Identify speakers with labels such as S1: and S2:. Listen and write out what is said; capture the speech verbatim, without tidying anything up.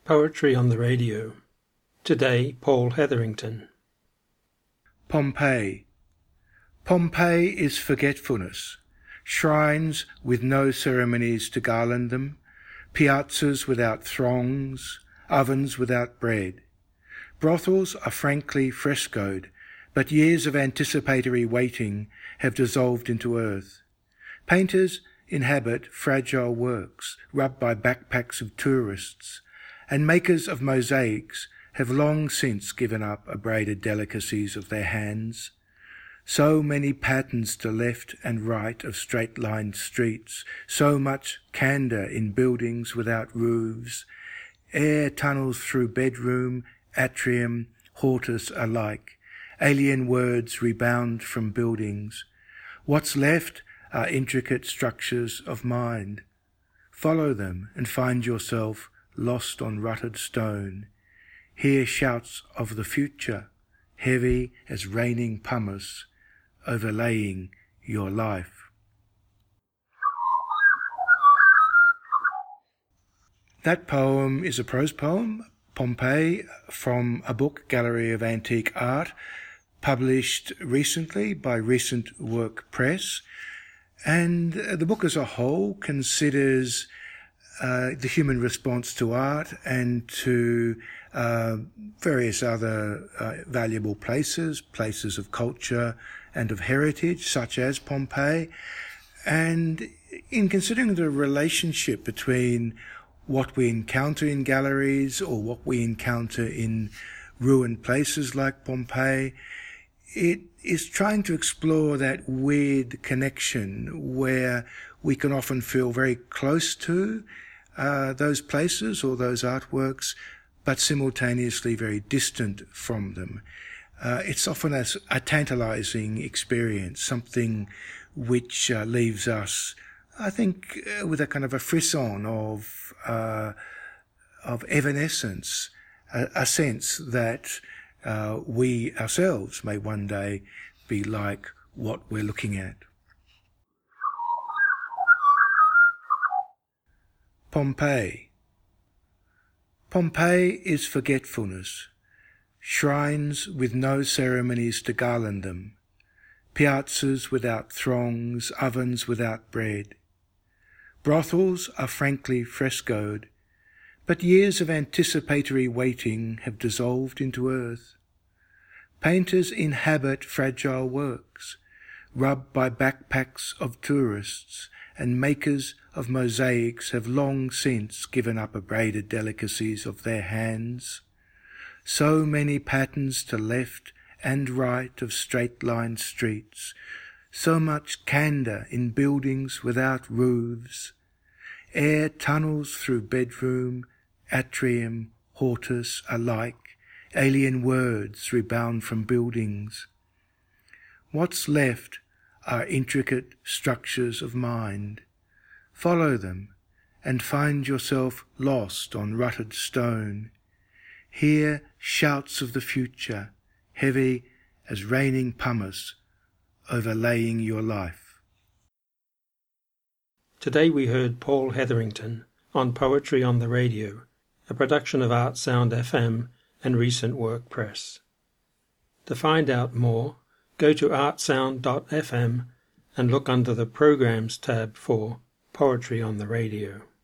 S1: Poetry on the Radio. Today, Paul Hetherington.
S2: Pompeii. Pompeii is forgetfulness, shrines with no ceremonies to garland them, piazzas without throngs, ovens without bread. Brothels are frankly frescoed, but years of anticipatory waiting have dissolved into earth. Painters inhabit fragile works, rubbed by backpacks of tourists, and makers of mosaics have long since given up abraded delicacies of their hands. So many patterns to left and right of straight-lined streets, so much candour in buildings without roofs, air tunnels through bedroom, atrium, hortus alike, alien words rebound from buildings. What's left are intricate structures of mind. Follow them and find yourself lost on rutted stone. Hear shouts of the future, heavy as raining pumice, overlaying your life. That poem is a prose poem, Pompeii, from a book, Gallery of Antique Art, published recently by Recent Work Press. And the book as a whole considers uh, the human response to art and to uh, various other uh, valuable places, places of culture and of heritage, such as Pompeii. And in considering the relationship between what we encounter in galleries or what we encounter in ruined places like Pompeii, it is trying to explore that weird connection where we can often feel very close to uh, those places or those artworks, but simultaneously very distant from them. Uh, it's often a, a tantalizing experience, something which uh, leaves us, I think, uh, with a kind of a frisson of uh, of evanescence, a, a sense that uh, we ourselves may one day be like what we're looking at. Pompeii. Pompeii is forgetfulness, shrines with no ceremonies to garland them, piazzas without throngs, ovens without bread. Brothels are frankly frescoed, but years of anticipatory waiting have dissolved into earth. Painters inhabit fragile works, rubbed by backpacks of tourists, and makers of mosaics have long since given up abraded delicacies of their hands. So many patterns to left and right of straight-lined streets, so much candour in buildings without roofs, air tunnels through bedroom, atrium, hortus alike, alien words rebound from buildings. What's left are intricate structures of mind. Follow them and find yourself lost on rutted stone. Hear shouts of the future, heavy as raining pumice, overlaying your life.
S1: Today we heard Paul Hetherington on Poetry on the Radio, a production of Art Sound F M and Recent Work Press. To find out more, go to artsound dot f m and look under the Programs tab for Poetry on the Radio.